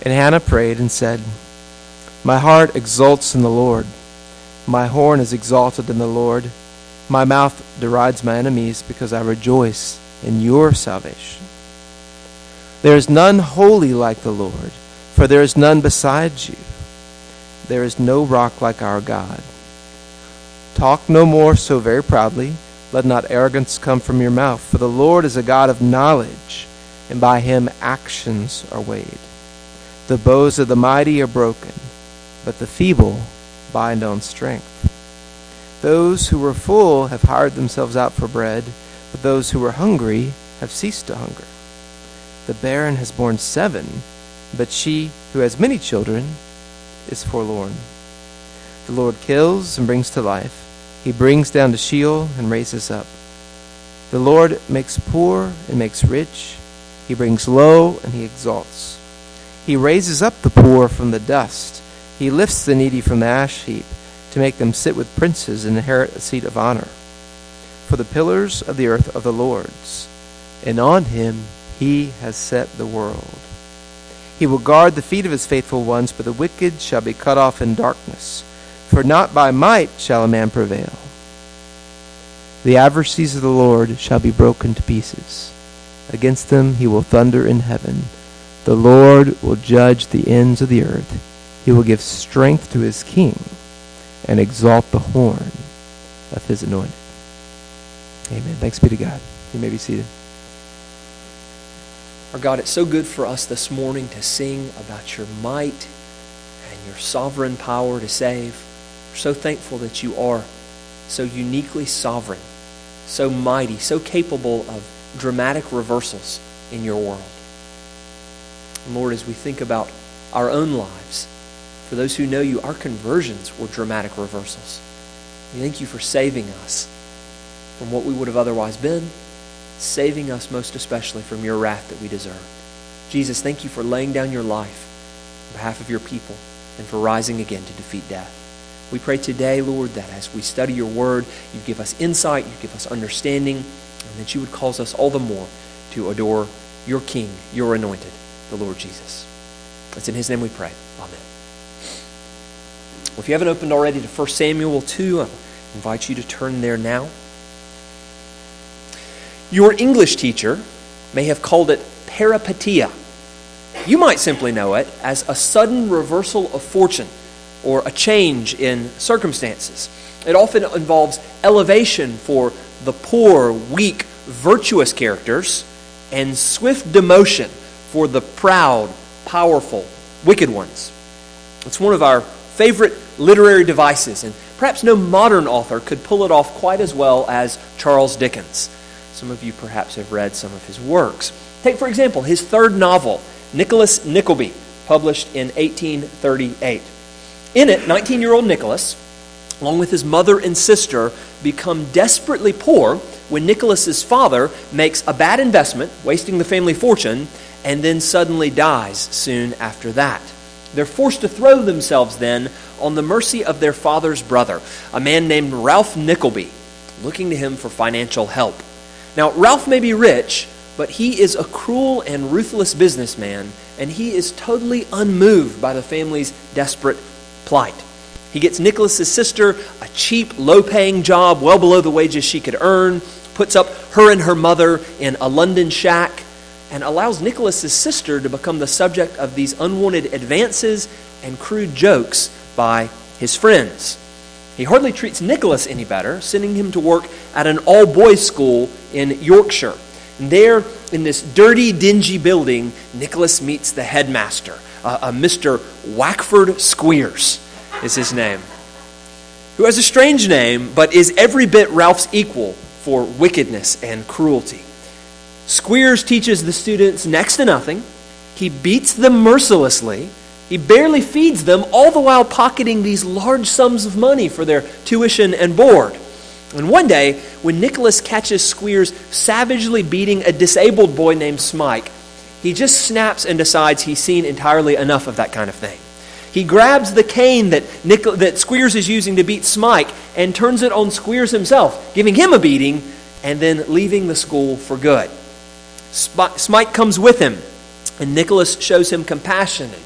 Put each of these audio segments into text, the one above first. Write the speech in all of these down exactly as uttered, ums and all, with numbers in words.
And Hannah prayed and said, "My heart exults in the Lord. My horn is exalted in the Lord. My mouth derides my enemies because I rejoice in your salvation. There is none holy like the Lord, for there is none besides you. There is no rock like our God. Talk no more so very proudly. Let not arrogance come from your mouth, for the Lord is a God of knowledge, and by him actions are weighed. The bows of the mighty are broken, but the feeble bind on strength. Those who were full have hired themselves out for bread, but those who were hungry have ceased to hunger. The barren has borne seven, but she who has many children is forlorn. The Lord kills and brings to life. He brings down to Sheol and raises up. The Lord makes poor and makes rich. He brings low and he exalts. He raises up the poor from the dust. He lifts the needy from the ash heap to make them sit with princes and inherit a seat of honor. For the pillars of the earth are the Lord's, and on him he has set the world. He will guard the feet of his faithful ones, but the wicked shall be cut off in darkness. For not by might shall a man prevail. The adversaries of the Lord shall be broken to pieces. Against them he will thunder in heaven. The Lord will judge the ends of the earth. He will give strength to his king and exalt the horn of his anointed. Amen. Thanks be to God. You may be seated. Our God, it's so good for us this morning to sing about your might and your sovereign power to save. We're so thankful that you are so uniquely sovereign, so mighty, so capable of dramatic reversals in your world. And Lord, as we think about our own lives, for those who know you, our conversions were dramatic reversals. We thank you for saving us from what we would have otherwise been, saving us most especially from your wrath that we deserved. Jesus, thank you for laying down your life on behalf of your people and for rising again to defeat death. We pray today, Lord, that as we study your word, you give us insight, you give us understanding, and that you would cause us all the more to adore your King, your anointed, the Lord Jesus. It's in his name we pray. Amen. Well, if you haven't opened already to First Samuel two, I invite you to turn there now. Your English teacher may have called it peripeteia. You might simply know it as a sudden reversal of fortune or a change in circumstances. It often involves elevation for the poor, weak, virtuous characters and swift demotion for the proud, powerful, wicked ones. It's one of our favorite literary devices, and perhaps no modern author could pull it off quite as well as Charles Dickens. Some of you perhaps have read some of his works. Take, for example, his third novel, Nicholas Nickleby, published in eighteen thirty-eight. In it, nineteen-year-old Nicholas, along with his mother and sister, become desperately poor when Nicholas's father makes a bad investment, wasting the family fortune, and then suddenly dies soon after that. They're forced to throw themselves then on the mercy of their father's brother, a man named Ralph Nickleby, looking to him for financial help. Now, Ralph may be rich, but he is a cruel and ruthless businessman, and he is totally unmoved by the family's desperate plight. He gets Nicholas's sister a cheap, low-paying job well below the wages she could earn, puts up her and her mother in a London shack, and allows Nicholas's sister to become the subject of these unwanted advances and crude jokes by his friends. He hardly treats Nicholas any better, sending him to work at an all-boys school in Yorkshire. And there, in this dirty, dingy building, Nicholas meets the headmaster, uh, a Mister Wackford Squeers is his name, who has a strange name, but is every bit Ralph's equal for wickedness and cruelty. Squeers teaches the students next to nothing. He beats them mercilessly. He barely feeds them, all the while pocketing these large sums of money for their tuition and board. And one day, when Nicholas catches Squeers savagely beating a disabled boy named Smike, he just snaps and decides he's seen entirely enough of that kind of thing. He grabs the cane that Nichol- that Squeers is using to beat Smike and turns it on Squeers himself, giving him a beating and then leaving the school for good. Sp- Smike comes with him, and Nicholas shows him compassion and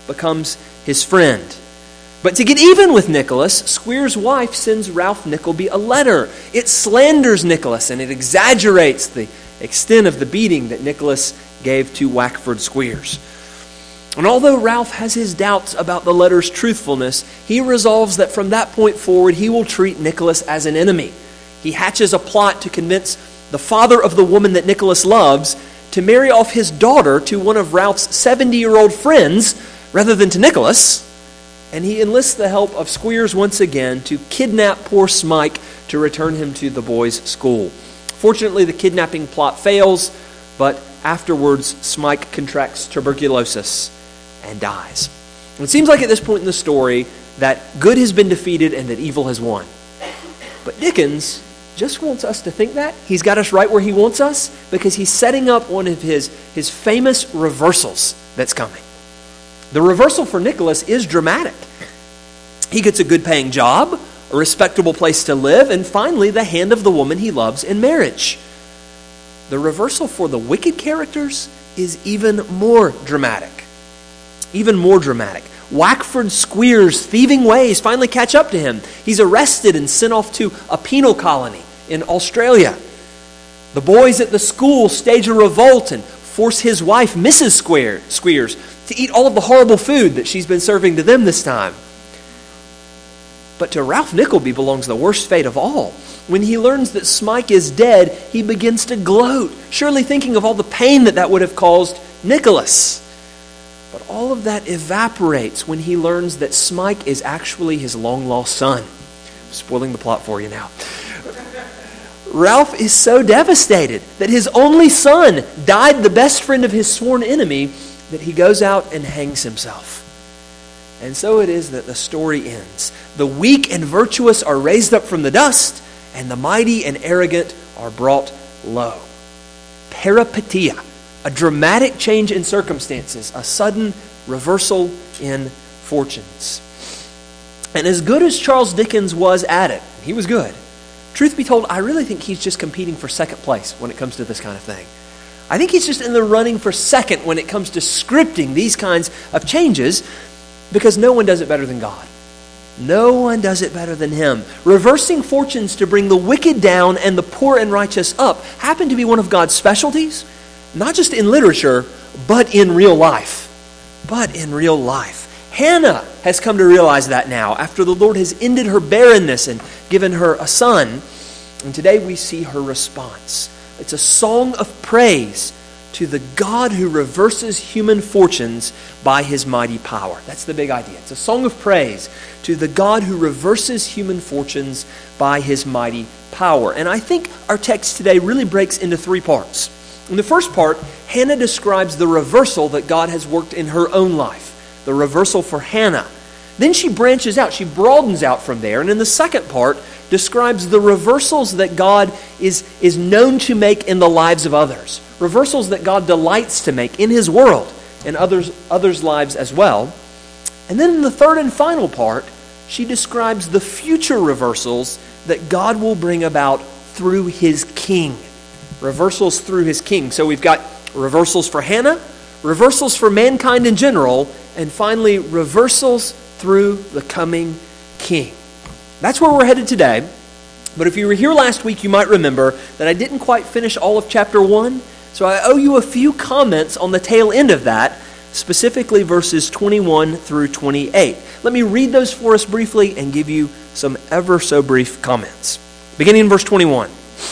becomes his friend. But to get even with Nicholas, Squeer's wife sends Ralph Nickleby a letter. It slanders Nicholas and it exaggerates the extent of the beating that Nicholas gave to Wackford Squeers. And although Ralph has his doubts about the letter's truthfulness, he resolves that from that point forward he will treat Nicholas as an enemy. He hatches a plot to convince the father of the woman that Nicholas loves to marry off his daughter to one of Ralph's seventy-year-old friends rather than to Nicholas. And he enlists the help of Squeers once again to kidnap poor Smike to return him to the boys' school. Fortunately, the kidnapping plot fails, but afterwards Smike contracts tuberculosis and dies. And it seems like at this point in the story that good has been defeated and that evil has won. But Dickens just wants us to think that. He's got us right where he wants us because he's setting up one of his, his famous reversals that's coming. The reversal for Nicholas is dramatic. He gets a good paying job, a respectable place to live, and finally the hand of the woman he loves in marriage. The reversal for the wicked characters is even more dramatic. Even more dramatic. Wackford Squeers' thieving ways finally catch up to him. He's arrested and sent off to a penal colony in Australia. The boys at the school stage a revolt and force his wife, Missus Square, Squeers, to eat all of the horrible food that she's been serving to them this time. But to Ralph Nickleby belongs the worst fate of all. When he learns that Smike is dead, he begins to gloat, surely thinking of all the pain that that would have caused Nicholas. But all of that evaporates when he learns that Smike is actually his long-lost son. I'm spoiling the plot for you now. Ralph is so devastated that his only son died the best friend of his sworn enemy that he goes out and hangs himself. And so it is that the story ends. The weak and virtuous are raised up from the dust, and the mighty and arrogant are brought low. Peripeteia, a dramatic change in circumstances, a sudden reversal in fortunes. And as good as Charles Dickens was at it, he was good. Truth be told, I really think he's just competing for second place when it comes to this kind of thing. I think he's just in the running for second when it comes to scripting these kinds of changes, because no one does it better than God. No one does it better than him. Reversing fortunes to bring the wicked down and the poor and righteous up happened to be one of God's specialties, not just in literature, but in real life. But in real life. Hannah has come to realize that now after the Lord has ended her barrenness and given her a son. And today we see her response. It's a song of praise to the God who reverses human fortunes by his mighty power. That's the big idea. It's a song of praise to the God who reverses human fortunes by his mighty power. And I think our text today really breaks into three parts. In the first part, Hannah describes the reversal that God has worked in her own life, the reversal for Hannah. Then she branches out, she broadens out from there, and in the second part, describes the reversals that God is, is known to make in the lives of others. Reversals that God delights to make in his world and others, others' lives as well. And then in the third and final part, she describes the future reversals that God will bring about through his king. Reversals through his king. So we've got reversals for Hannah, reversals for mankind in general, and finally reversals through the coming king. That's where we're headed today. But if you were here last week, you might remember that I didn't quite finish all of chapter one. So I owe you a few comments on the tail end of that, specifically verses twenty-one through twenty-eight. Let me read those for us briefly and give you some ever so brief comments. Beginning in verse twenty-one.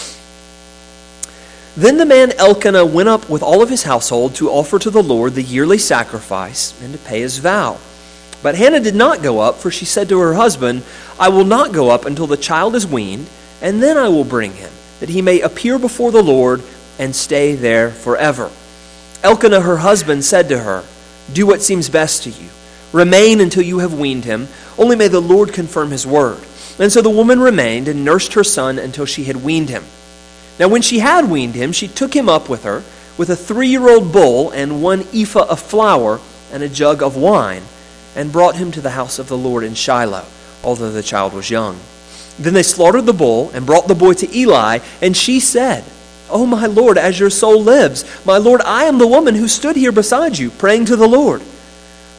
Then the man Elkanah went up with all of his household to offer to the Lord the yearly sacrifice and to pay his vow. But Hannah did not go up, for she said to her husband, I will not go up until the child is weaned, and then I will bring him, that he may appear before the Lord and stay there forever. Elkanah, her husband, said to her, Do what seems best to you. Remain until you have weaned him. Only may the Lord confirm his word. And so the woman remained and nursed her son until she had weaned him. Now when she had weaned him, she took him up with her, with a three-year-old bull and one ephah of flour and a jug of wine, and brought him to the house of the Lord in Shiloh, although the child was young. Then they slaughtered the bull and brought the boy to Eli, and she said, O my Lord, as your soul lives, my Lord, I am the woman who stood here beside you, praying to the Lord.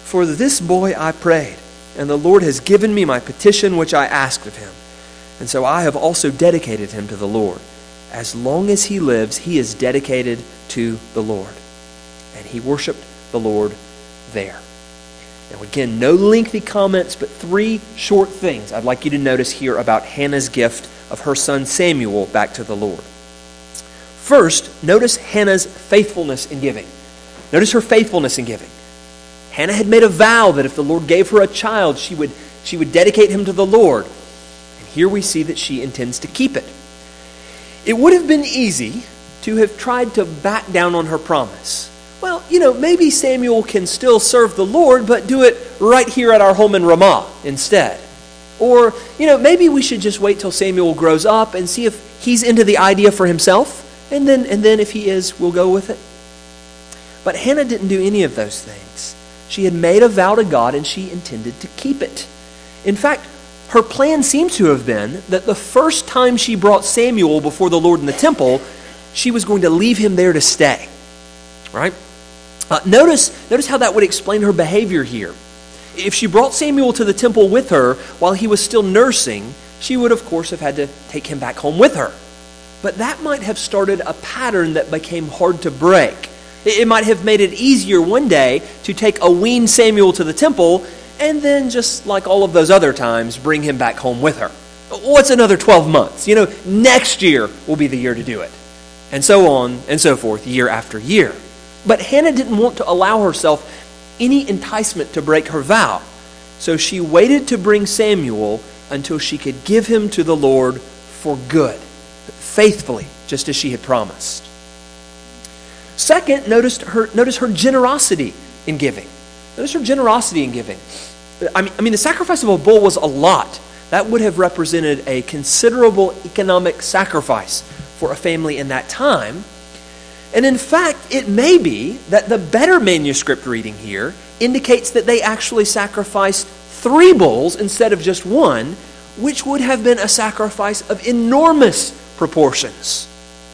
For this boy I prayed, and the Lord has given me my petition which I asked of him. And so I have also dedicated him to the Lord. As long as he lives, he is dedicated to the Lord." And he worshiped the Lord there. Now again, no lengthy comments, but three short things I'd like you to notice here about Hannah's gift of her son Samuel back to the Lord. First, notice Hannah's faithfulness in giving. Notice her faithfulness in giving. Hannah had made a vow that if the Lord gave her a child, she would, she would dedicate him to the Lord. And here we see that she intends to keep it. It would have been easy to have tried to back down on her promise. Well, you know, maybe Samuel can still serve the Lord, but do it right here at our home in Ramah instead. Or, you know, maybe we should just wait till Samuel grows up and see if he's into the idea for himself, and then, and then if he is, we'll go with it. But Hannah didn't do any of those things. She had made a vow to God, and she intended to keep it. In fact, her plan seems to have been that the first time she brought Samuel before the Lord in the temple, she was going to leave him there to stay. Right? Uh, notice, notice how that would explain her behavior here. If she brought Samuel to the temple with her while he was still nursing, she would, of course, have had to take him back home with her. But that might have started a pattern that became hard to break. It, it might have made it easier one day to take a weaned Samuel to the temple and then, just like all of those other times, bring him back home with her. What's another twelve months? You know, next year will be the year to do it. And so on and so forth, year after year. But Hannah didn't want to allow herself any enticement to break her vow. So she waited to bring Samuel until she could give him to the Lord for good, faithfully, just as she had promised. Second, notice her, notice her generosity in giving. Notice her generosity in giving. I mean, I mean, the sacrifice of a bull was a lot. That would have represented a considerable economic sacrifice for a family in that time. And in fact, it may be that the better manuscript reading here indicates that they actually sacrificed three bulls instead of just one, which would have been a sacrifice of enormous proportions.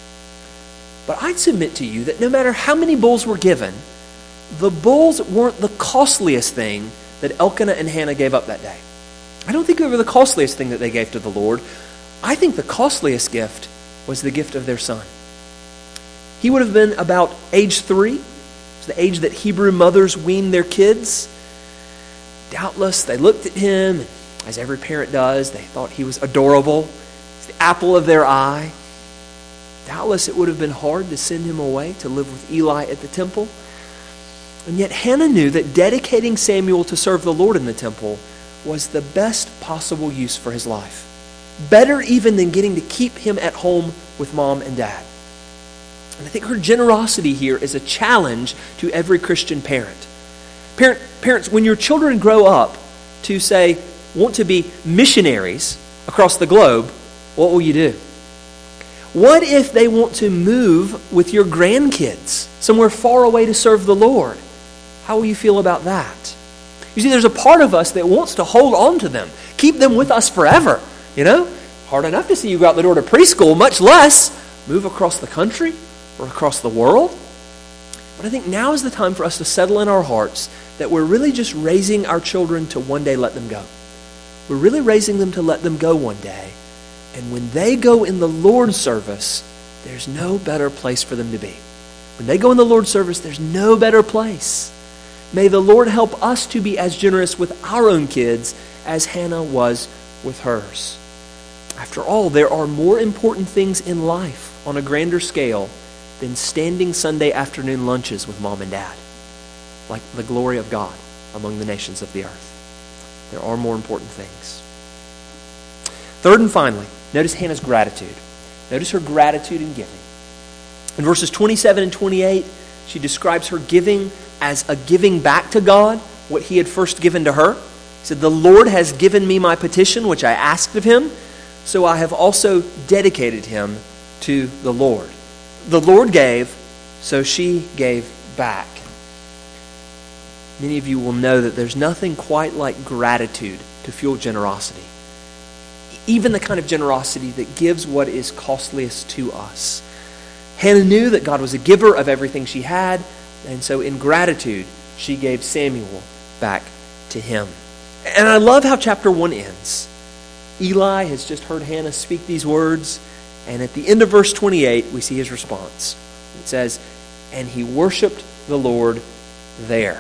But I'd submit to you that no matter how many bulls were given, the bulls weren't the costliest thing that Elkanah and Hannah gave up that day. I don't think they were the costliest thing that they gave to the Lord. I think the costliest gift was the gift of their son. He would have been about age three. It's the age that Hebrew mothers wean their kids. Doubtless, they looked at him, and as every parent does, they thought he was adorable. It's the apple of their eye. Doubtless, it would have been hard to send him away to live with Eli at the temple. And yet Hannah knew that dedicating Samuel to serve the Lord in the temple was the best possible use for his life. Better even than getting to keep him at home with mom and dad. And I think her generosity here is a challenge to every Christian parent. Parent, parents, when your children grow up to, say, want to be missionaries across the globe, what will you do? What if they want to move with your grandkids somewhere far away to serve the Lord? How will you feel about that? You see, there's a part of us that wants to hold on to them, keep them with us forever. You know, hard enough to see you go out the door to preschool, much less move across the country or across the world. But I think now is the time for us to settle in our hearts that we're really just raising our children to one day let them go. We're really raising them to let them go one day. And when they go in the Lord's service, there's no better place for them to be. When they go in the Lord's service, there's no better place. May the Lord help us to be as generous with our own kids as Hannah was with hers. After all, there are more important things in life on a grander scale than standing Sunday afternoon lunches with mom and dad, like the glory of God among the nations of the earth. There are more important things. Third and finally, notice Hannah's gratitude. Notice her gratitude in giving. In verses twenty-seven and twenty-eight, she describes her giving as a giving back to God what he had first given to her. He said, "The Lord has given me my petition, which I asked of him, so I have also dedicated him to the Lord." The Lord gave, so she gave back. Many of you will know that there's nothing quite like gratitude to fuel generosity. Even the kind of generosity that gives what is costliest to us. Hannah knew that God was a giver of everything she had, and so in gratitude, she gave Samuel back to him. And I love how chapter one ends. Eli has just heard Hannah speak these words, and at the end of verse twenty-eight, we see his response. It says, and he worshiped the Lord there.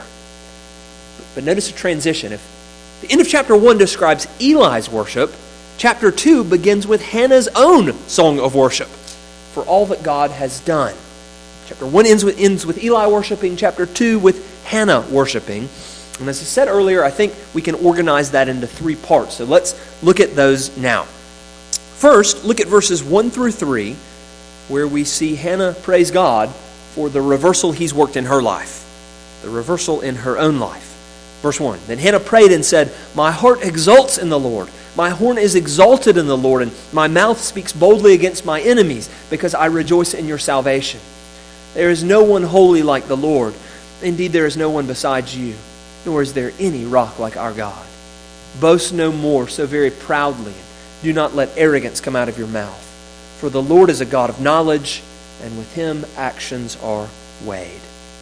But notice a transition. If the end of chapter one describes Eli's worship, chapter two begins with Hannah's own song of worship for all that God has done. Chapter one ends with, ends with Eli worshiping, chapter two with Hannah worshiping. And as I said earlier, I think we can organize that into three parts. So let's look at those now. First, look at verses one through three, where we see Hannah praise God for the reversal he's worked in her life, the reversal in her own life. Verse one, then Hannah prayed and said, my heart exults in the Lord. My horn is exalted in the Lord, and my mouth speaks boldly against my enemies, because I rejoice in your salvation. There is no one holy like the Lord. Indeed, there is no one besides you, nor is there any rock like our God. Boast no more so very proudly, and do not let arrogance come out of your mouth. For the Lord is a God of knowledge, and with him actions are weighed.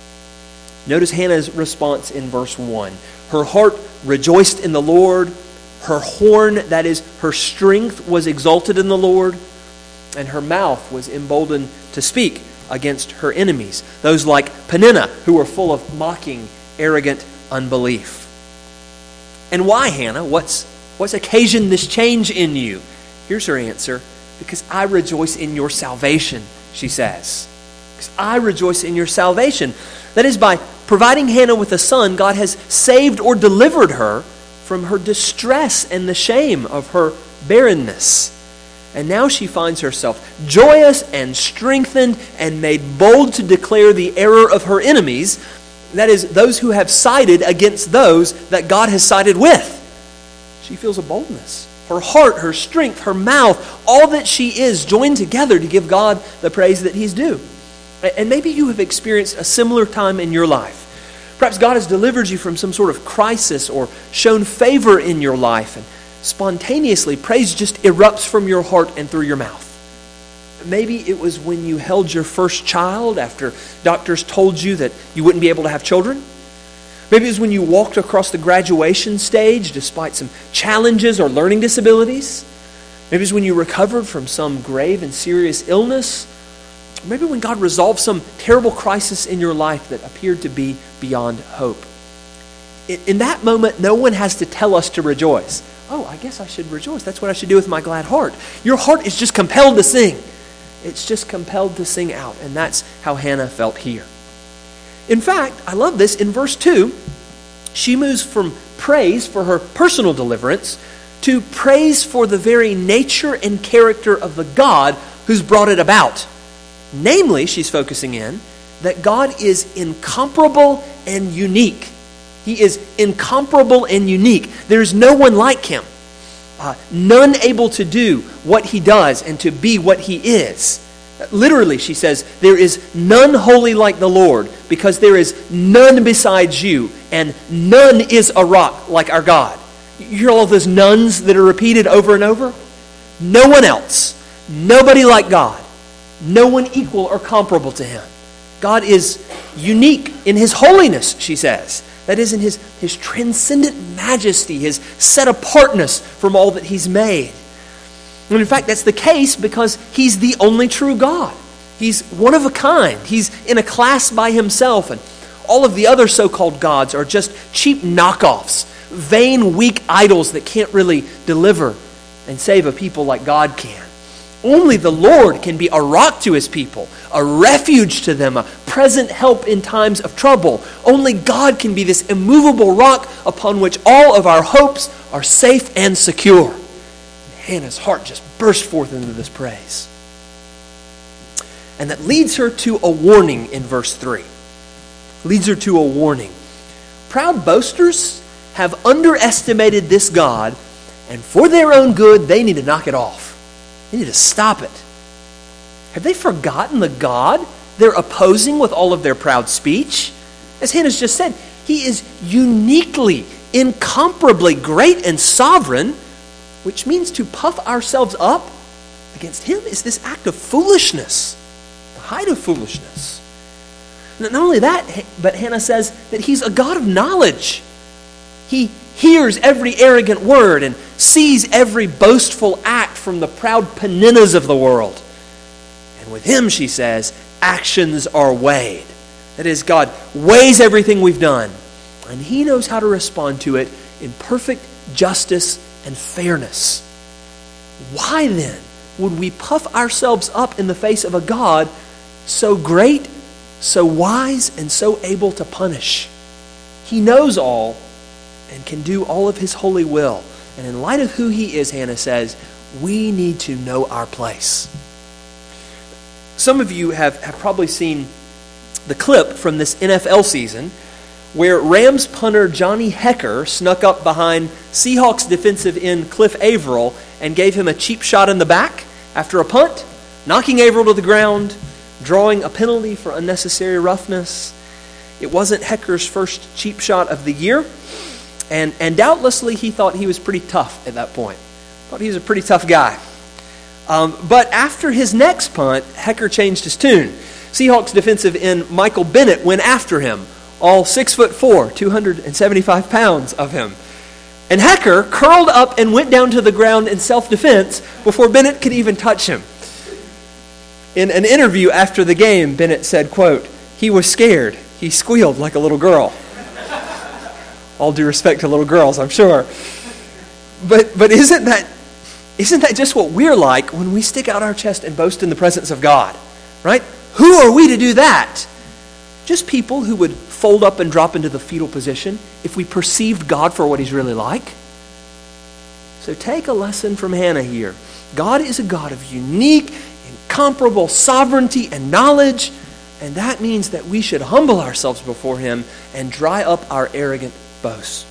Notice Hannah's response in verse one. Her heart rejoiced in the Lord. Her horn, that is, her strength, was exalted in the Lord. And her mouth was emboldened to speak against her enemies, those like Peninnah, who were full of mocking, arrogant unbelief. And why, Hannah? What's, what's occasioned this change in you? Here's her answer. Because I rejoice in your salvation, she says. Because I rejoice in your salvation. That is, by providing Hannah with a son, God has saved or delivered her from her distress and the shame of her barrenness. And now she finds herself joyous and strengthened and made bold to declare the error of her enemies, that is, those who have sided against those that God has sided with. She feels a boldness. Her heart, her strength, her mouth, all that she is joined together to give God the praise that he's due. And maybe you have experienced a similar time in your life. Perhaps God has delivered you from some sort of crisis or shown favor in your life, and spontaneously praise just erupts from your heart and through your mouth. Maybe it was when you held your first child after doctors told you that you wouldn't be able to have children. Maybe it was when you walked across the graduation stage despite some challenges or learning disabilities. Maybe it was when you recovered from some grave and serious illness. Maybe when God resolved some terrible crisis in your life that appeared to be beyond hope. In that moment, no one has to tell us to rejoice. Oh, I guess I should rejoice. That's what I should do with my glad heart. Your heart is just compelled to sing. It's just compelled to sing out. And that's how Hannah felt here. In fact, I love this. In verse two, she moves from praise for her personal deliverance to praise for the very nature and character of the God who's brought it about. Namely, she's focusing in, that God is incomparable and unique. He is incomparable and unique. There's no one like him. Uh, none able to do what he does and to be what he is. Literally, she says, there is none holy like the Lord, because there is none besides you, and none is a rock like our God. You hear all those nones that are repeated over and over? No one else. Nobody like God. No one equal or comparable to him. God is unique in his holiness, she says. That is, in his, his transcendent majesty, his set-apartness from all that he's made. And in fact, that's the case because he's the only true God. He's one of a kind. He's in a class by himself, and all of the other so-called gods are just cheap knockoffs, vain, weak idols that can't really deliver and save a people like God can. Only the Lord can be a rock to his people, a refuge to them, a present help in times of trouble. Only God can be this immovable rock upon which all of our hopes are safe and secure. Hannah's heart just burst forth into this praise. And that leads her to a warning in verse three. Leads her to a warning. Proud boasters have underestimated this God, and for their own good, they need to knock it off. They need to stop it. Have they forgotten the God they're opposing with all of their proud speech? As Hannah's just said, he is uniquely, incomparably great and sovereign, which means to puff ourselves up against him is this act of foolishness, the height of foolishness. Not only that, but Hannah says that he's a God of knowledge. He hears every arrogant word and sees every boastful act from the proud Peninnahs of the world. And with him, she says, actions are weighed. That is, God weighs everything we've done, and he knows how to respond to it in perfect justice and fairness. Why then would we puff ourselves up in the face of a God so great, so wise, and so able to punish? He knows all and can do all of his holy will. And in light of who he is, Hannah says, we need to know our place. Some of you have, have probably seen the clip from this N F L season where Rams punter Johnny Hecker snuck up behind Seahawks defensive end Cliff Averill and gave him a cheap shot in the back after a punt, knocking Averill to the ground, drawing a penalty for unnecessary roughness. It wasn't Hecker's first cheap shot of the year, and, and doubtlessly he thought he was pretty tough at that point. Thought he was a pretty tough guy. Um, but after his next punt, Hecker changed his tune. Seahawks defensive end Michael Bennett went after him, all six foot four, two hundred seventy-five pounds of him. And Hecker curled up and went down to the ground in self-defense before Bennett could even touch him. In an interview after the game, Bennett said, quote, "He was scared. He squealed like a little girl." All due respect to little girls, I'm sure. But but isn't that isn't that just what we're like when we stick out our chest and boast in the presence of God? Right? Who are we to do that? Just people who would fold up and drop into the fetal position if we perceived God for what he's really like. So take a lesson from Hannah here. God is a God of unique, incomparable sovereignty and knowledge, and that means that we should humble ourselves before him and dry up our arrogant boast.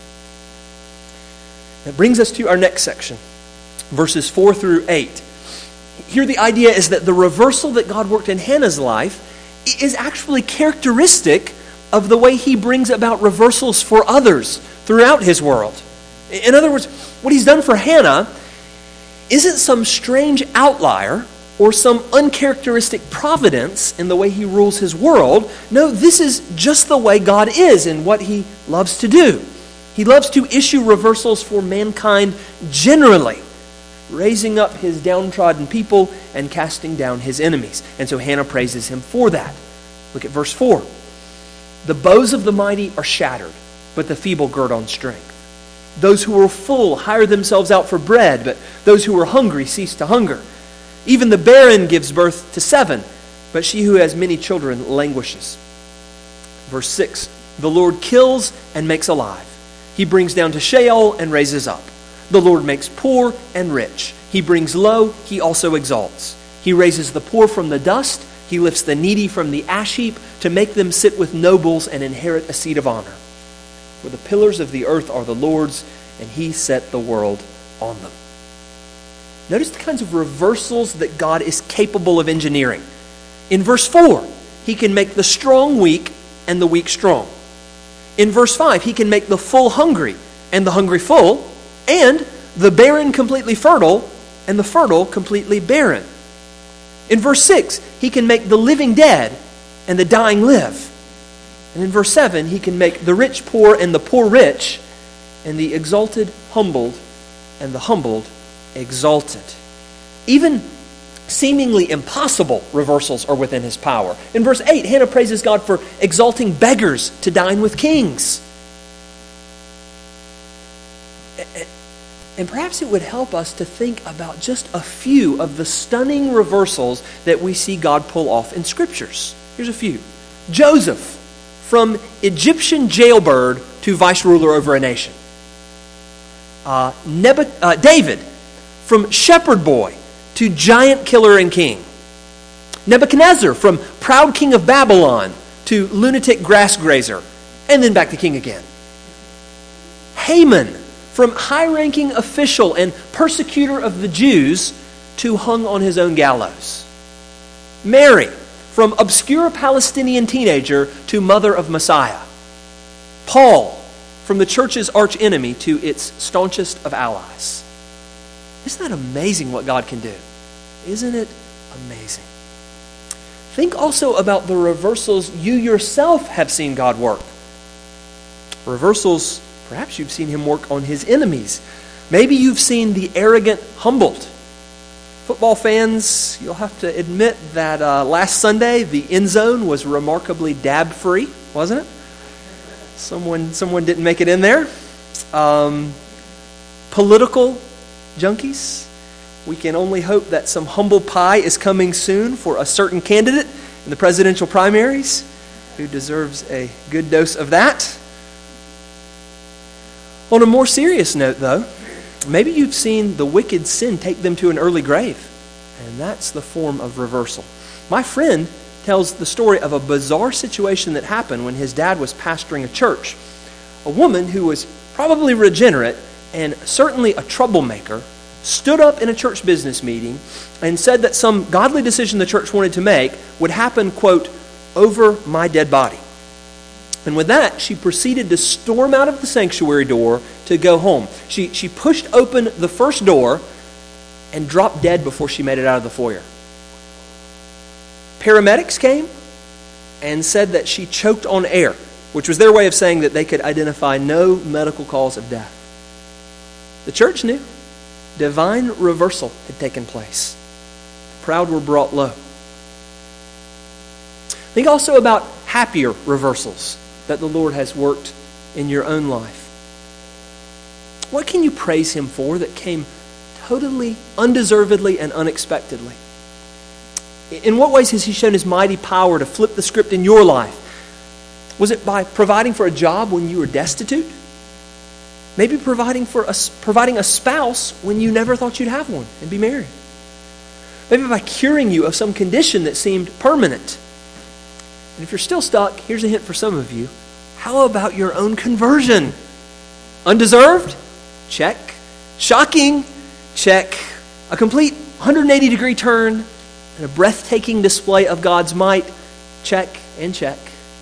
That brings us to our next section, verses four through eight. Here the idea is that the reversal that God worked in Hannah's life is actually characteristic of the way he brings about reversals for others throughout his world. In other words, what he's done for Hannah isn't some strange outlier or some uncharacteristic providence in the way he rules his world. No, this is just the way God is and what he loves to do. He loves to issue reversals for mankind generally, raising up his downtrodden people and casting down his enemies. And so Hannah praises him for that. Look at verse four. The bows of the mighty are shattered, but the feeble gird on strength. Those who were full hire themselves out for bread, but those who were hungry cease to hunger. Even the barren gives birth to seven, but she who has many children languishes. Verse six. The Lord kills and makes alive. He brings down to Sheol and raises up. The Lord makes poor and rich. He brings low, he also exalts. He raises the poor from the dust. He lifts the needy from the ash heap to make them sit with nobles and inherit a seat of honor. For the pillars of the earth are the Lord's, and he set the world on them. Notice the kinds of reversals that God is capable of engineering. In verse four, he can make the strong weak and the weak strong. In verse five, he can make the full hungry and the hungry full, and the barren completely fertile and the fertile completely barren. In verse six, he can make the living dead and the dying live. And in verse seven, he can make the rich poor and the poor rich, and the exalted humbled and the humbled exalted. Even seemingly impossible reversals are within his power. In verse eight, Hannah praises God for exalting beggars to dine with kings. And perhaps it would help us to think about just a few of the stunning reversals that we see God pull off in scriptures. Here's a few. Joseph, from Egyptian jailbird to vice ruler over a nation. Uh, Nebuch- uh, David, from shepherd boy to giant killer and king. Nebuchadnezzar, from proud king of Babylon to lunatic grass grazer, and then back to king again. Haman, from high-ranking official and persecutor of the Jews to hung on his own gallows. Mary, from obscure Palestinian teenager to mother of Messiah. Paul, from the church's archenemy to its staunchest of allies. Isn't that amazing what God can do? Isn't it amazing? Think also about the reversals you yourself have seen God work. Reversals Perhaps you've seen him work on his enemies. Maybe you've seen the arrogant humbled. Football fans, you'll have to admit that uh, last Sunday the end zone was remarkably dab-free, wasn't it? Someone, someone didn't make it in there. Um, political junkies, we can only hope that some humble pie is coming soon for a certain candidate in the presidential primaries who deserves a good dose of that. On a more serious note, though, maybe you've seen the wicked sin take them to an early grave, and that's the form of reversal. My friend tells the story of a bizarre situation that happened when his dad was pastoring a church. A woman who was probably regenerate and certainly a troublemaker stood up in a church business meeting and said that some godly decision the church wanted to make would happen, quote, over my dead body. And with that, she proceeded to storm out of the sanctuary door to go home. She, she pushed open the first door and dropped dead before she made it out of the foyer. Paramedics came and said that she choked on air, which was their way of saying that they could identify no medical cause of death. The church knew. Divine reversal had taken place. The proud were brought low. Think also about happier reversals that the Lord has worked in your own life. What can you praise Him for that came totally, undeservedly, and unexpectedly? In what ways has He shown His mighty power to flip the script in your life? Was it by providing for a job when you were destitute? Maybe providing for a, providing a spouse when you never thought you'd have one and be married. Maybe by curing you of some condition that seemed permanent. And if you're still stuck, here's a hint for some of you. How about your own conversion? Undeserved? Check. Shocking? Check. A complete one hundred eighty degree turn and a breathtaking display of God's might? Check and check.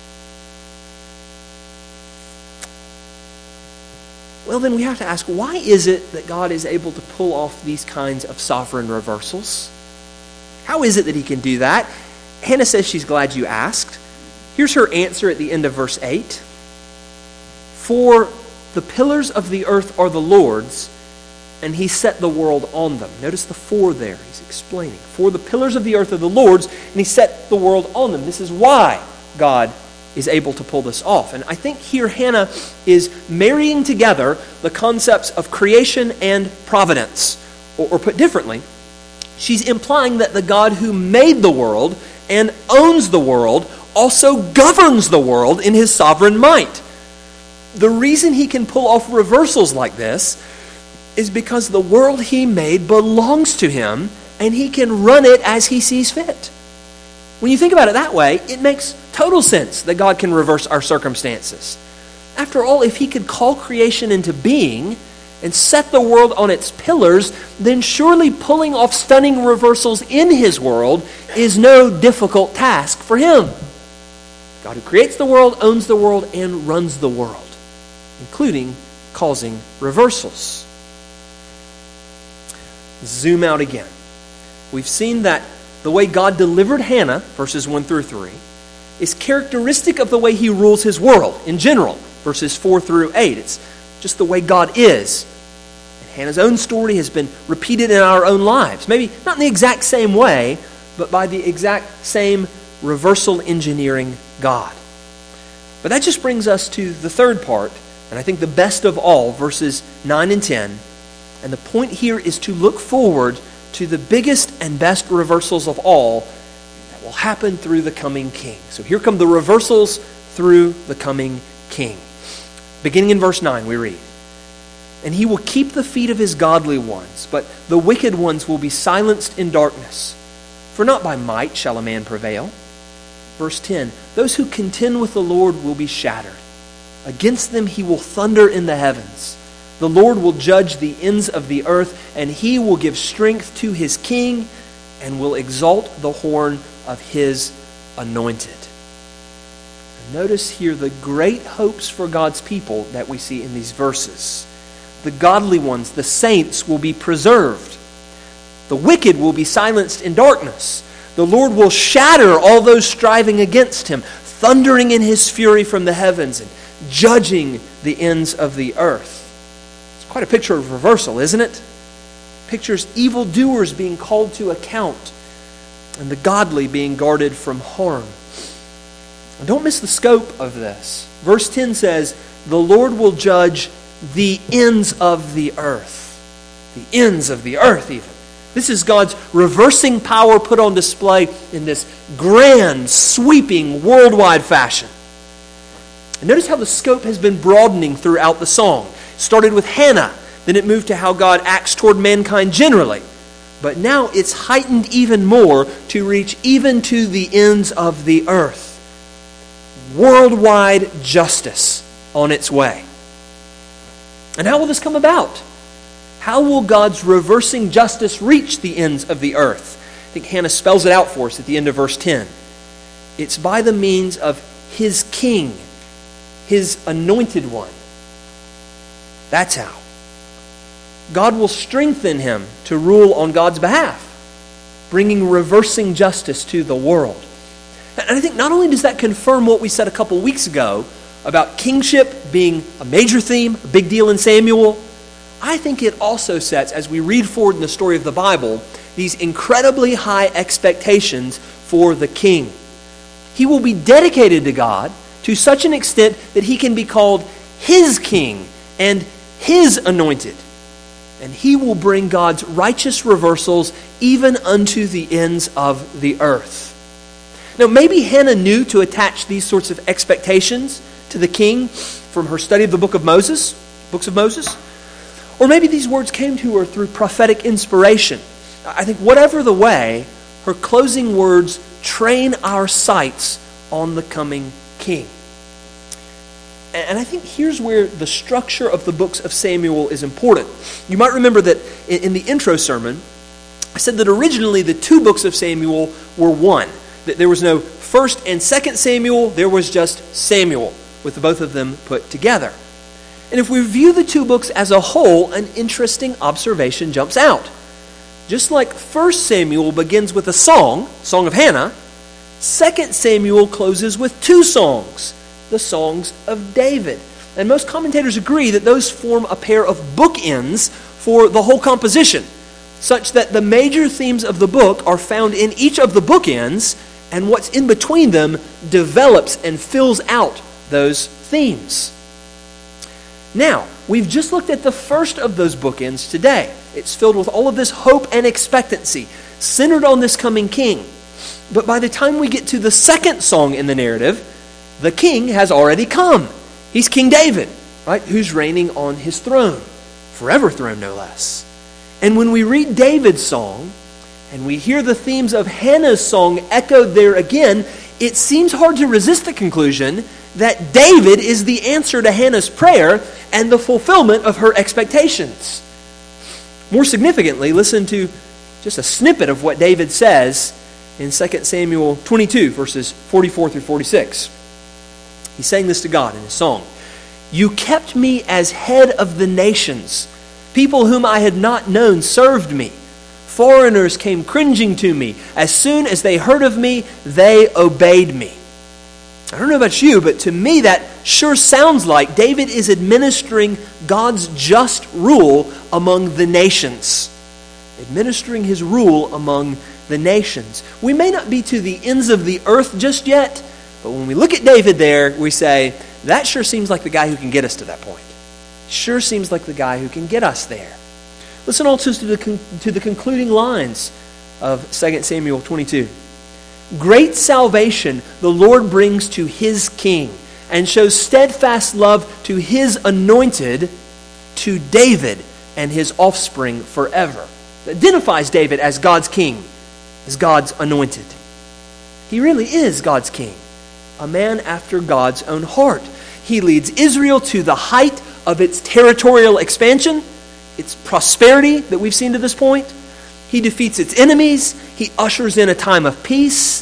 Well, then we have to ask, why is it that God is able to pull off these kinds of sovereign reversals? How is it that He can do that? Hannah says she's glad you asked. Here's her answer at the end of verse eight. For the pillars of the earth are the Lord's, and He set the world on them. Notice the for there. He's explaining. For the pillars of the earth are the Lord's, and He set the world on them. This is why God is able to pull this off. And I think here Hannah is marrying together the concepts of creation and providence. Or, or put differently, she's implying that the God who made the world and owns the world also governs the world in His sovereign might. The reason He can pull off reversals like this is because the world He made belongs to Him and He can run it as He sees fit. When you think about it that way, it makes total sense that God can reverse our circumstances. After all, if He could call creation into being and set the world on its pillars, then surely pulling off stunning reversals in His world is no difficult task for Him. God who creates the world, owns the world, and runs the world, including causing reversals. Zoom out again. We've seen that the way God delivered Hannah, verses one through three, is characteristic of the way He rules His world in general, verses four through eight. It's just the way God is. And Hannah's own story has been repeated in our own lives. Maybe not in the exact same way, but by the exact same reversal engineering God. But that just brings us to the third part, and I think the best of all, verses nine and ten. And the point here is to look forward to the biggest and best reversals of all that will happen through the coming King. So here come the reversals through the coming King. Beginning in verse nine, we read, And He will keep the feet of His godly ones, but the wicked ones will be silenced in darkness. For not by might shall a man prevail. Verse ten, Those who contend with the Lord will be shattered. Against them He will thunder in the heavens. The Lord will judge the ends of the earth, and He will give strength to His king and will exalt the horn of His anointed. And notice here the great hopes for God's people that we see in these verses. The godly ones, the saints, will be preserved. The wicked will be silenced in darkness. The Lord will shatter all those striving against Him, thundering in His fury from the heavens and judging the ends of the earth. It's quite a picture of reversal, isn't it? Pictures evildoers being called to account and the godly being guarded from harm. And don't miss the scope of this. Verse ten says, the Lord will judge the ends of the earth. The ends of the earth, even. This is God's reversing power put on display in this grand, sweeping, worldwide fashion. And notice how the scope has been broadening throughout the song. It started with Hannah, then it moved to how God acts toward mankind generally. But now it's heightened even more to reach even to the ends of the earth. Worldwide justice on its way. And how will this come about? How will God's reversing justice reach the ends of the earth? I think Hannah spells it out for us at the end of verse ten. It's by the means of His King, His anointed one. That's how. God will strengthen Him to rule on God's behalf, bringing reversing justice to the world. And I think not only does that confirm what we said a couple weeks ago about kingship being a major theme, a big deal in Samuel, I think it also sets, as we read forward in the story of the Bible, these incredibly high expectations for the king. He will be dedicated to God to such an extent that he can be called His king and His anointed. And he will bring God's righteous reversals even unto the ends of the earth. Now, maybe Hannah knew to attach these sorts of expectations to the king from her study of the book of Moses, books of Moses. Or maybe these words came to her through prophetic inspiration. I think whatever the way, her closing words train our sights on the coming king. And I think here's where the structure of the books of Samuel is important. You might remember that in the intro sermon, I said that originally the two books of Samuel were one. That there was no first and second Samuel, there was just Samuel, with the both of them put together. And if we view the two books as a whole, an interesting observation jumps out. Just like First Samuel begins with a song, Song of Hannah, Second Samuel closes with two songs, the songs of David. And most commentators agree that those form a pair of bookends for the whole composition, such that the major themes of the book are found in each of the bookends, and what's in between them develops and fills out those themes. Now, we've just looked at the first of those bookends today. It's filled with all of this hope and expectancy, centered on this coming king. But by the time we get to the second song in the narrative, the king has already come. He's King David, right? Who's reigning on his throne, forever throne no less. And when we read David's song, and we hear the themes of Hannah's song echoed there again, it seems hard to resist the conclusion that David is the answer to Hannah's prayer and the fulfillment of her expectations. More significantly, listen to just a snippet of what David says in Second Samuel twenty-two, verses forty-four through forty-six. He's saying this to God in his song. You kept me as head of the nations. People whom I had not known served me. Foreigners came cringing to me. As soon as they heard of me, they obeyed me. I don't know about you, but to me that sure sounds like David is administering God's just rule among the nations. Administering his rule among the nations. We may not be to the ends of the earth just yet, but when we look at David there, we say, that sure seems like the guy who can get us to that point. Sure seems like the guy who can get us there. Listen also to the, con- to the concluding lines of Second Samuel twenty-two. Great salvation the Lord brings to His king and shows steadfast love to His anointed, to David and his offspring forever. It identifies David as God's king, as God's anointed. He really is God's king, a man after God's own heart. He leads Israel to the height of its territorial expansion, its prosperity that we've seen to this point. He defeats its enemies. He ushers in a time of peace.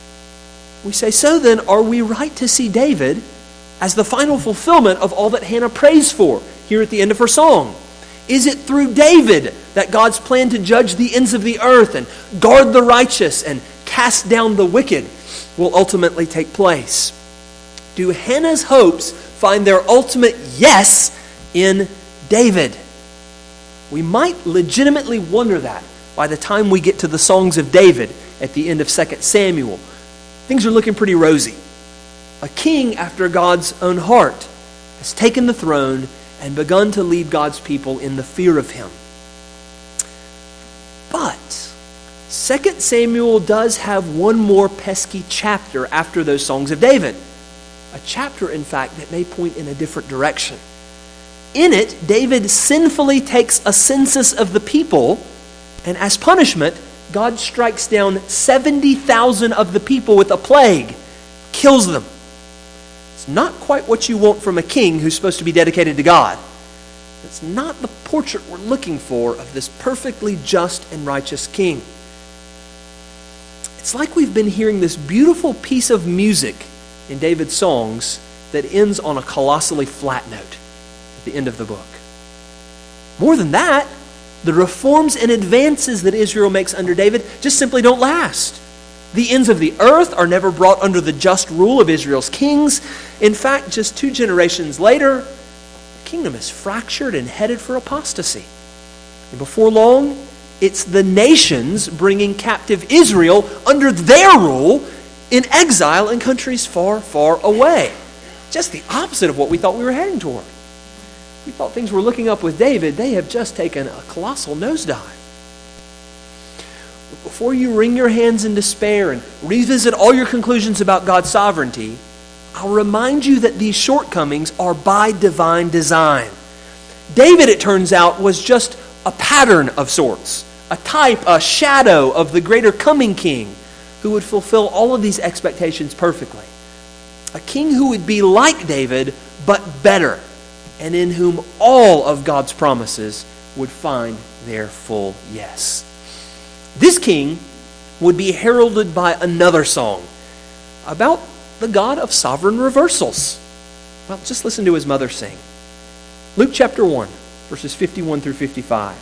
We say, so then, are we right to see David as the final fulfillment of all that Hannah prays for here at the end of her song? Is it through David that God's plan to judge the ends of the earth and guard the righteous and cast down the wicked will ultimately take place? Do Hannah's hopes find their ultimate yes in David. We might legitimately wonder that by the time we get to the songs of David at the end of Second Samuel. Things are looking pretty rosy. A king after God's own heart has taken the throne and begun to lead God's people in the fear of him. But Second Samuel does have one more pesky chapter after those songs of David. A chapter, in fact, that may point in a different direction. In it, David sinfully takes a census of the people, and as punishment, God strikes down seventy thousand of the people with a plague, kills them. It's not quite what you want from a king who's supposed to be dedicated to God. It's not the portrait we're looking for of this perfectly just and righteous king. It's like we've been hearing this beautiful piece of music in David's songs that ends on a colossally flat note at the end of the book. More than that, the reforms and advances that Israel makes under David just simply don't last. The ends of the earth are never brought under the just rule of Israel's kings. In fact, just two generations later, the kingdom is fractured and headed for apostasy. And before long, it's the nations bringing captive Israel under their rule in exile in countries far, far away. Just the opposite of what we thought we were heading toward. We thought things were looking up with David. They have just taken a colossal nosedive. Before you wring your hands in despair and revisit all your conclusions about God's sovereignty, I'll remind you that these shortcomings are by divine design. David, it turns out, was just a pattern of sorts, a type, a shadow of the greater coming king who would fulfill all of these expectations perfectly. A king who would be like David, but better, and in whom all of God's promises would find their full yes. This king would be heralded by another song about the God of sovereign reversals. Well, just listen to his mother sing. Luke chapter one, verses fifty-one through fifty-five.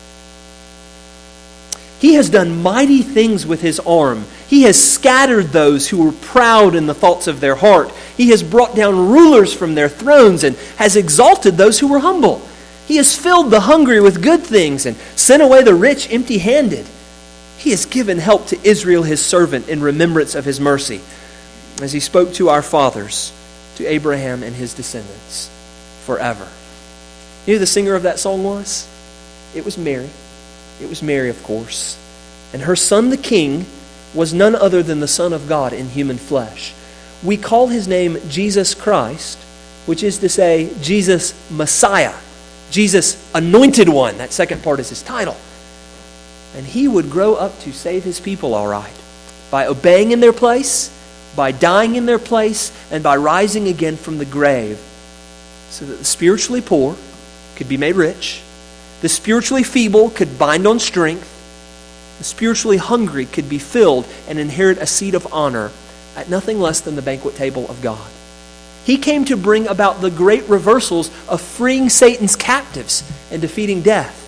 He has done mighty things with his arm. He has scattered those who were proud in the thoughts of their heart. He has brought down rulers from their thrones and has exalted those who were humble. He has filled the hungry with good things and sent away the rich empty-handed. He has given help to Israel his servant in remembrance of his mercy, as he spoke to our fathers, to Abraham and his descendants forever. You know who the singer of that song was? It was Mary. It was Mary, of course. And her son, the king, was none other than the Son of God in human flesh. We call his name Jesus Christ, which is to say, Jesus Messiah, Jesus Anointed One. That second part is his title. And he would grow up to save his people, all right, by obeying in their place, by dying in their place, and by rising again from the grave, so that the spiritually poor could be made rich, the spiritually feeble could bind on strength, the spiritually hungry could be filled and inherit a seat of honor at nothing less than the banquet table of God. He came to bring about the great reversals of freeing Satan's captives and defeating death.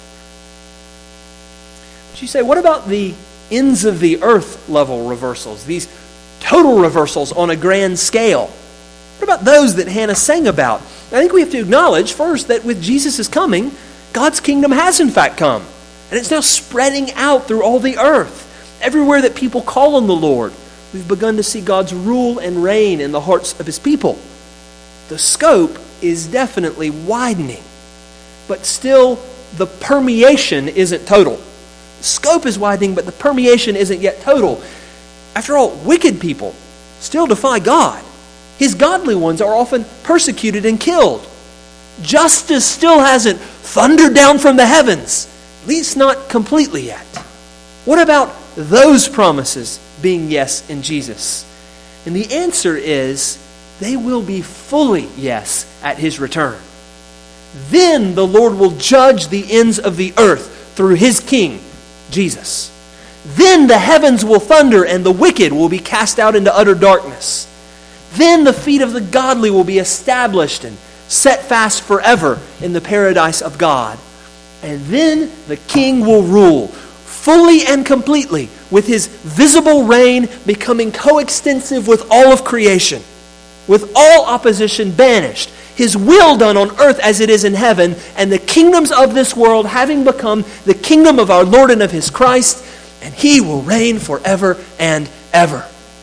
But you say, what about the ends of the earth level reversals, these total reversals on a grand scale? What about those that Hannah sang about? I think we have to acknowledge first that with Jesus' coming, God's kingdom has in fact come. And it's now spreading out through all the earth. Everywhere that people call on the Lord, we've begun to see God's rule and reign in the hearts of his people. The scope is definitely widening. But still, the permeation isn't total. The scope is widening, but the permeation isn't yet total. After all, wicked people still defy God. His godly ones are often persecuted and killed. Justice still hasn't thundered down from the heavens, at least not completely yet. What about those promises being yes in Jesus? And the answer is, they will be fully yes at his return. Then the Lord will judge the ends of the earth through his King, Jesus. Then the heavens will thunder and the wicked will be cast out into utter darkness. Then the feet of the godly will be established and set fast forever in the paradise of God. And then the King will rule fully and completely, with his visible reign becoming coextensive with all of creation, with all opposition banished, his will done on earth as it is in heaven, and the kingdoms of this world having become the kingdom of our Lord and of his Christ, and he will reign forever and ever.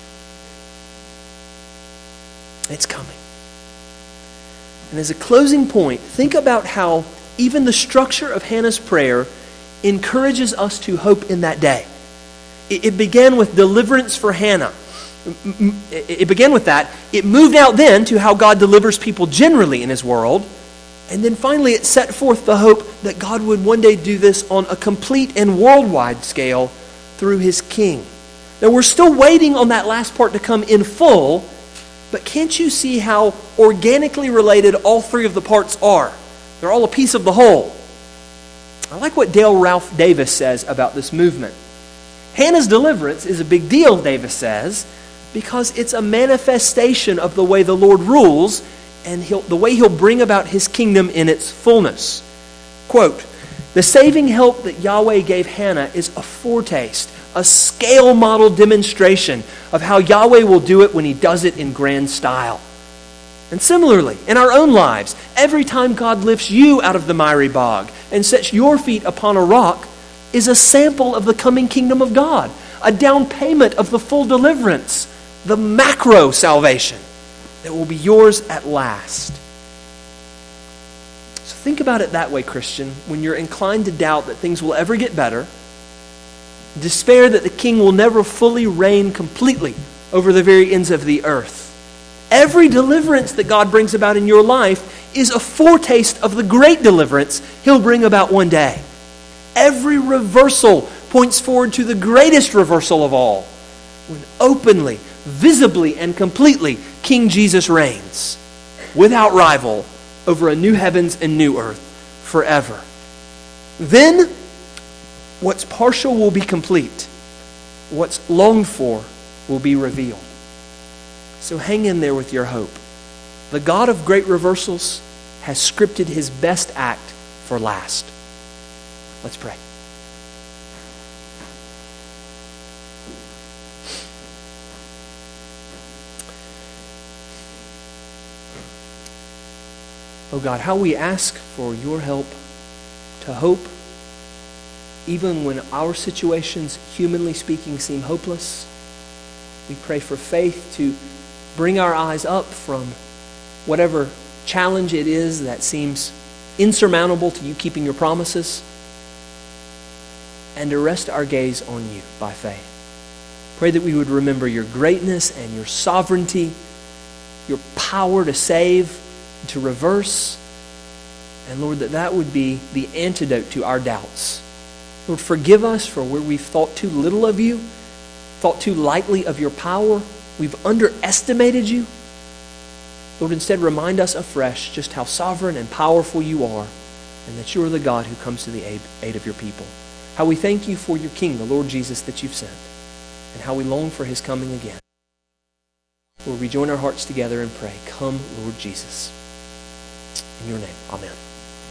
It's coming. And as a closing point, think about how even the structure of Hannah's prayer encourages us to hope in that day. It began with deliverance for Hannah. It began with that. It moved out then to how God delivers people generally in his world. And then finally it set forth the hope that God would one day do this on a complete and worldwide scale through his king. Now we're still waiting on that last part to come in full, but can't you see how organically related all three of the parts are? They're all a piece of the whole. I like what Dale Ralph Davis says about this movement. Hannah's deliverance is a big deal, Davis says, because it's a manifestation of the way the Lord rules and he'll, the way he'll bring about his kingdom in its fullness. Quote, "The saving help that Yahweh gave Hannah is a foretaste, a scale model demonstration of how Yahweh will do it when he does it in grand style." And similarly, in our own lives, every time God lifts you out of the miry bog and sets your feet upon a rock is a sample of the coming kingdom of God, a down payment of the full deliverance, the macro salvation that will be yours at last. So think about it that way, Christian, when you're inclined to doubt that things will ever get better, despair that the king will never fully reign completely over the very ends of the earth. Every deliverance that God brings about in your life is a foretaste of the great deliverance he'll bring about one day. Every reversal points forward to the greatest reversal of all, when openly, visibly, and completely King Jesus reigns, without rival, over a new heavens and new earth forever. Then, what's partial will be complete. What's longed for will be revealed. So hang in there with your hope. The God of great reversals has scripted his best act for last. Let's pray. Oh God, how we ask for your help to hope even when our situations, humanly speaking, seem hopeless. We pray for faith to bring our eyes up from whatever challenge it is that seems insurmountable to you keeping your promises, and to rest our gaze on you by faith. Pray that we would remember your greatness and your sovereignty, your power to save, to reverse, and Lord, that that would be the antidote to our doubts. Lord, forgive us for where we've thought too little of you, thought too lightly of your power. We've underestimated you. Lord, instead remind us afresh just how sovereign and powerful you are, and that you are the God who comes to the aid, aid of your people. How we thank you for your King, the Lord Jesus, that you've sent, and how we long for his coming again. Lord, we join our hearts together and pray, come, Lord Jesus. In your name, amen.